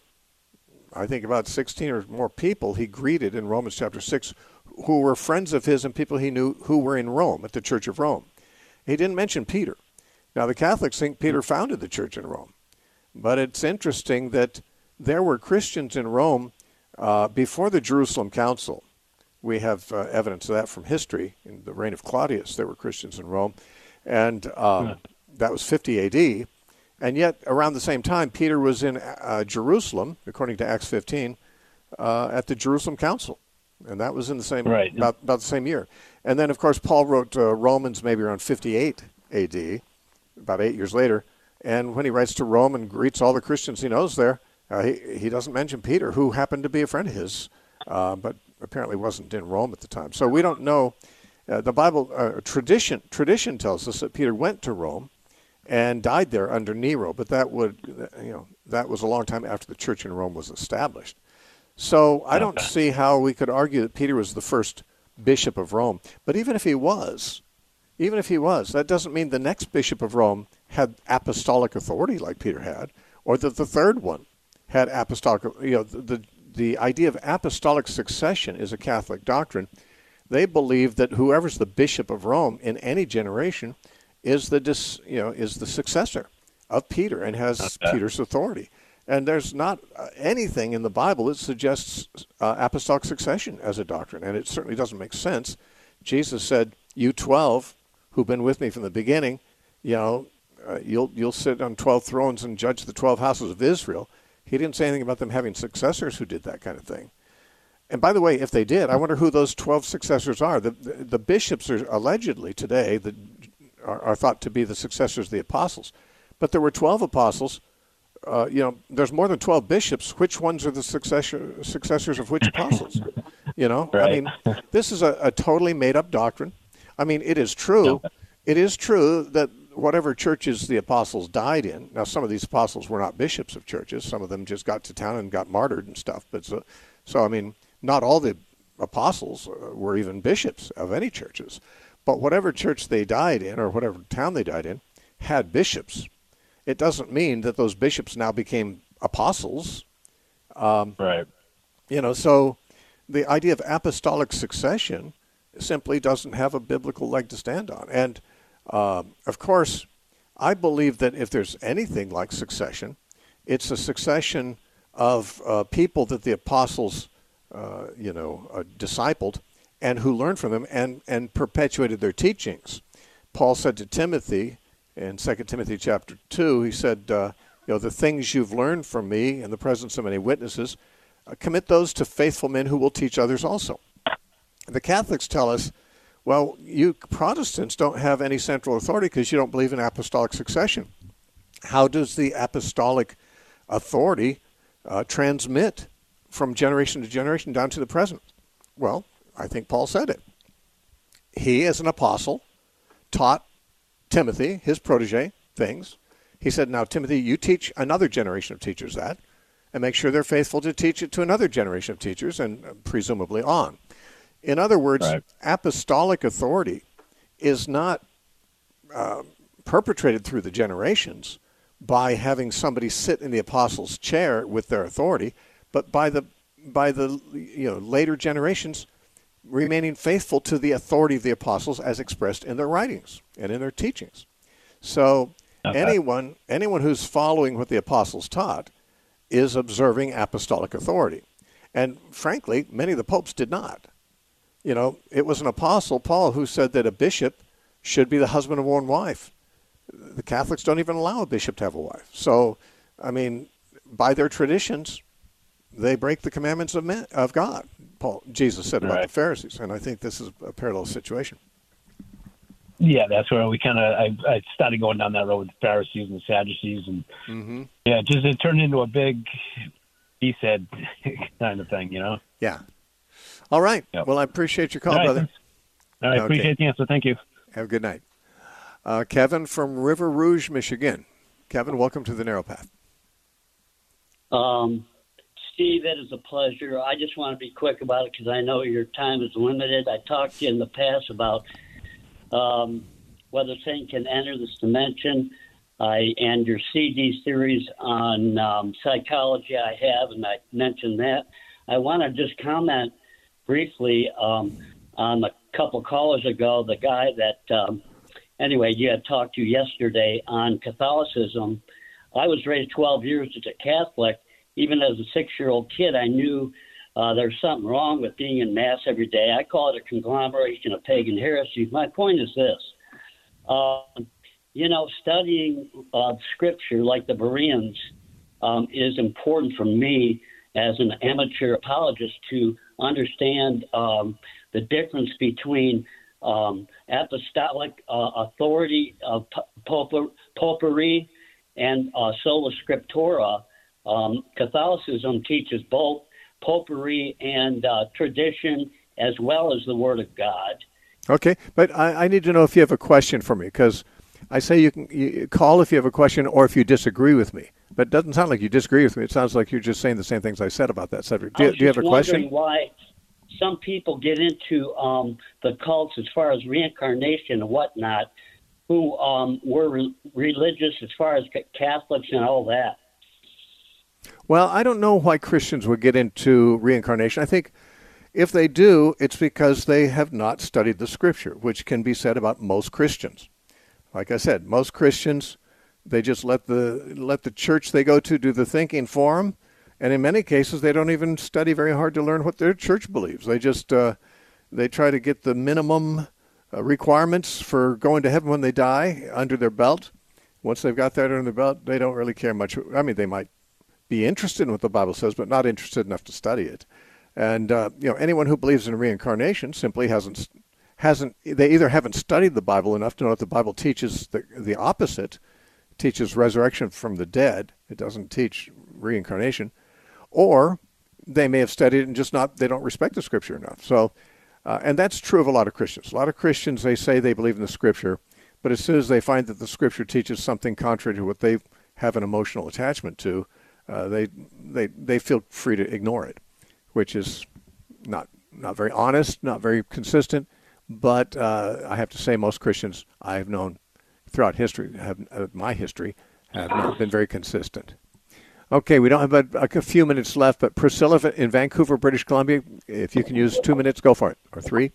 I think about sixteen or more people he greeted in Romans chapter six who were friends of his and people he knew who were in Rome, at the Church of Rome. He didn't mention Peter. Now, the Catholics think Peter founded the church in Rome. But it's interesting that there were Christians in Rome uh, before the Jerusalem Council. We have uh, evidence of that from history. In the reign of Claudius, there were Christians in Rome. And um, yeah. that was fifty A D. And yet, around the same time, Peter was in uh, Jerusalem, according to Acts fifteen, uh, at the Jerusalem Council. And that was in the same, right. about, about the same year. And then, of course, Paul wrote uh, Romans maybe around fifty-eight A D, about eight years later. And when he writes to Rome and greets all the Christians he knows there, uh, he, he doesn't mention Peter, who happened to be a friend of his, uh, but apparently wasn't in Rome at the time. So we don't know. Uh, the Bible, uh, tradition tradition tells us that Peter went to Rome and died there under Nero, but that would, you know, that was a long time after the church in Rome was established. So I don't see how we could argue that Peter was the first bishop of Rome. But even if he was, even if he was, that doesn't mean the next bishop of Rome had apostolic authority like Peter had, or that the third one had apostolic. You know, the the, the idea of apostolic succession is a Catholic doctrine. They believe that whoever's the bishop of Rome in any generation is the dis, you know is the successor of Peter and has okay. Peter's authority. And there's not uh, anything in the Bible that suggests uh, apostolic succession as a doctrine, and it certainly doesn't make sense. Jesus said, "You twelve who've been with me from the beginning, you know, uh, you'll you'll sit on twelve thrones and judge the twelve houses of Israel." He didn't say anything about them having successors who did that kind of thing. And by the way, if they did, I wonder who those twelve successors are. The the, the bishops are allegedly today that are, are thought to be the successors of the apostles. But there were twelve apostles. Uh, you know, there's more than twelve bishops. Which ones are the successor, successors of which apostles? You know, Right. I mean, this is a, a totally made-up doctrine. I mean, it is true. No. It is true that whatever churches the apostles died in, now some of these apostles were not bishops of churches. Some of them just got to town and got martyred and stuff. But so, so I mean, not all the apostles were even bishops of any churches. But whatever church they died in or whatever town they died in had bishops. It doesn't mean that those bishops now became apostles. Um, Right. You know, so the idea of apostolic succession simply doesn't have a biblical leg to stand on. And, uh, of course, I believe that if there's anything like succession, it's a succession of uh, people that the apostles, uh, you know, uh, discipled and who learned from them and, and perpetuated their teachings. Paul said to Timothy in Second Timothy chapter two, he said, uh, you know, the things you've learned from me in the presence of many witnesses, uh, commit those to faithful men who will teach others also. The Catholics tell us, well, you Protestants don't have any central authority because you don't believe in apostolic succession. How does the apostolic authority uh, transmit from generation to generation down to the present? Well, I think Paul said it. He, as an apostle, taught Timothy, his protege, things. He said, now, Timothy, you teach another generation of teachers that, and make sure they're faithful to teach it to another generation of teachers, and uh, presumably on. In other words, Right. apostolic authority is not uh, perpetrated through the generations by having somebody sit in the apostles' chair with their authority, but by the by the you know later generations remaining faithful to the authority of the apostles as expressed in their writings and in their teachings. So Okay. anyone anyone who's following what the apostles taught is observing apostolic authority. And frankly, many of the popes did not. You know, it was an apostle, Paul, who said that a bishop should be the husband of one wife. The Catholics don't even allow a bishop to have a wife. So, I mean, by their traditions, they break the commandments of men, of God. Paul, Jesus said about Right. the Pharisees, and I think this is a parallel situation. Yeah, that's where we kind of I, I started going down that road with the Pharisees and the Sadducees, and Mm-hmm. yeah, just it turned into a big he said kind of thing, you know. Yeah. All right. Yep. Well, I appreciate your call, All right, brother. thanks. All right, Okay. appreciate the answer. Thank you. Have a good night. Uh, Kevin from River Rouge, Michigan. Kevin, welcome to the Narrow Path. Um, Steve, it is a pleasure. I just want to be quick about it because I know your time is limited. I talked to you in the past about um, whether Satan can enter this dimension. I and your C D series on um, psychology I have, and I mentioned that. I want to just comment briefly um, on a couple callers ago, the guy that, um, anyway, you had talked to yesterday on Catholicism. I was raised twelve years as a Catholic. Even as a six-year-old kid, I knew uh, there's something wrong with being in Mass every day. I call it a conglomeration of pagan heresies. My point is this. Uh, you know, studying uh, Scripture like the Bereans um, is important for me as an amateur apologist to understand um, the difference between um, apostolic uh, authority of poper, popery and uh, sola scriptura. Um, Catholicism teaches both popery and uh, tradition as well as the Word of God. Okay, but I, I need to know if you have a question for me, because I say you can you call if you have a question or if you disagree with me. But it doesn't sound like you disagree with me. It sounds like you're just saying the same things I said about that subject. Do, I was do you have a just question? wondering why some people get into um, the cults as far as reincarnation and whatnot, who um, were re- religious as far as Catholics and all that. Well, I don't know why Christians would get into reincarnation. I think if they do, it's because they have not studied the Scripture, which can be said about most Christians. Like I said, most Christians, they just let the let the church they go to do the thinking for them, and in many cases, they don't even study very hard to learn what their church believes. They just uh, they try to get the minimum uh, requirements for going to heaven when they die under their belt. Once they've got that under their belt, they don't really care much. I mean, they might be interested in what the Bible says, but not interested enough to study it. And uh, you know, anyone who believes in reincarnation simply hasn't hasn't they either haven't studied the Bible enough to know that the Bible teaches the the opposite, teaches resurrection from the dead. It doesn't teach reincarnation, or they may have studied it and just not they don't respect the Scripture enough. So, uh, and that's true of a lot of Christians. A lot of Christians, they say they believe in the Scripture, but as soon as they find that the Scripture teaches something contrary to what they have an emotional attachment to, uh, they they they feel free to ignore it, which is not not very honest, not very consistent. But uh, I have to say, most Christians I have known throughout history, have uh, my history, have not been very consistent. Okay, we don't have a, a few minutes left, but Priscilla in Vancouver, British Columbia, if you can use two minutes, go for it, or three.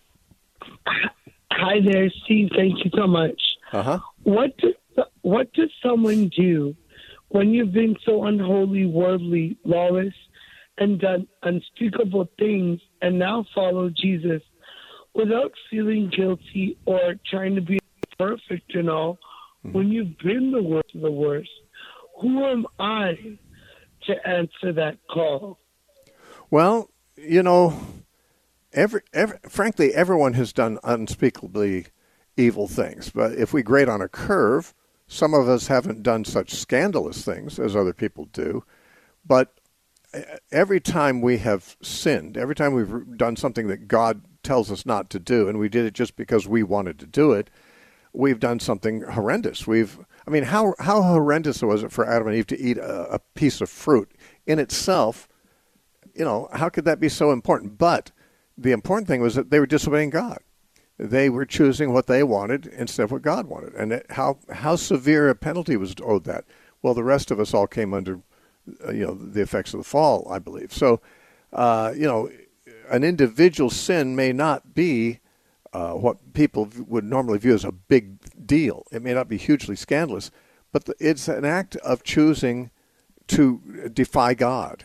Hi there, Steve. Thank you so much. Uh-huh. What do, what does someone do when you've been so unholy, worldly, lawless, and done unspeakable things, and now follow Jesus without feeling guilty or trying to be perfect and all, mm-hmm. when you've been the worst of the worst? Who am I to answer that call? Well, you know, every, every frankly, everyone has done unspeakably evil things. But if we grade on a curve, some of us haven't done such scandalous things as other people do. But every time we have sinned, every time we've done something that God tells us not to do, and we did it just because we wanted to do it, we've done something horrendous. We've, I mean, how how horrendous was it for Adam and Eve to eat a, a piece of fruit in itself? You know, how could that be so important? But the important thing was that they were disobeying God. They were choosing what they wanted instead of what God wanted. And it, how how severe a penalty was owed that? Well, the rest of us all came under, uh, you know, the effects of the fall, I believe. So, uh, you know, an individual sin may not be Uh, what people would normally view as a big deal. It may not be hugely scandalous, but the, it's an act of choosing to defy God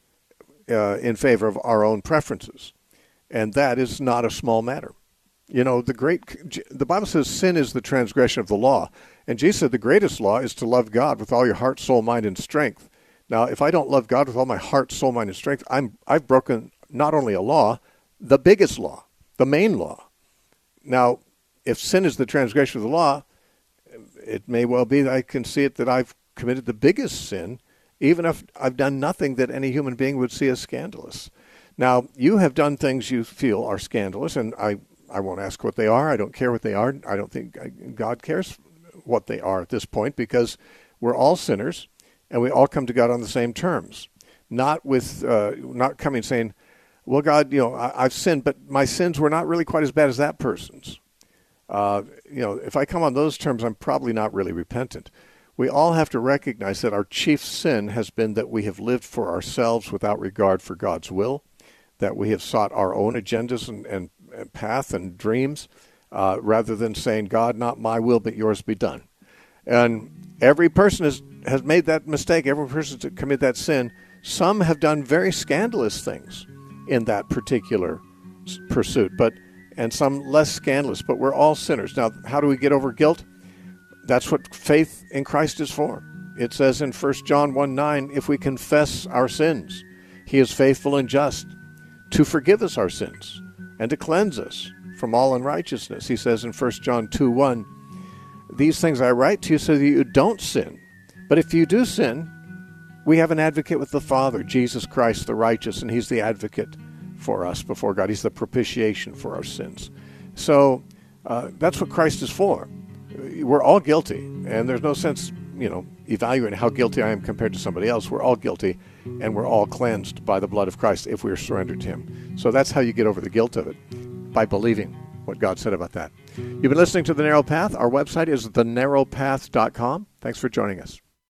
uh, in favor of our own preferences. And that is not a small matter. You know, the great, the Bible says sin is the transgression of the law. And Jesus said the greatest law is to love God with all your heart, soul, mind, and strength. Now, if I don't love God with all my heart, soul, mind, and strength, I'm, I've broken not only a law, the biggest law, the main law. Now, if sin is the transgression of the law, it may well be that I can see it that I've committed the biggest sin, even if I've done nothing that any human being would see as scandalous. Now, you have done things you feel are scandalous, and I, I won't ask what they are. I don't care what they are. I don't think God cares what they are at this point, because we're all sinners, and we all come to God on the same terms. Not with, uh, not coming saying, well, God, you know, I, I've sinned, but my sins were not really quite as bad as that person's. Uh, you know, if I come on those terms, I'm probably not really repentant. We all have to recognize that our chief sin has been that we have lived for ourselves without regard for God's will, that we have sought our own agendas and, and, and path and dreams, uh, rather than saying, God, not my will, but yours be done. And every person has, has made that mistake. Every person has committed that sin. Some have done very scandalous things in that particular pursuit, but and some less scandalous, but we're all sinners. Now, how do we get over guilt? That's what faith in Christ is for. It says in First John one nine, if we confess our sins, he is faithful and just to forgive us our sins and to cleanse us from all unrighteousness. He says in First John two one, these things I write to you so that you don't sin. But if you do sin, we have an advocate with the Father, Jesus Christ the righteous, and he's the advocate for us before God. He's the propitiation for our sins. So uh, that's what Christ is for. We're all guilty, and there's no sense, you know, evaluating how guilty I am compared to somebody else. We're all guilty, and we're all cleansed by the blood of Christ if we're surrendered to him. So that's how you get over the guilt of it, by believing what God said about that. You've been listening to The Narrow Path. Our website is the narrow path dot com. Thanks for joining us.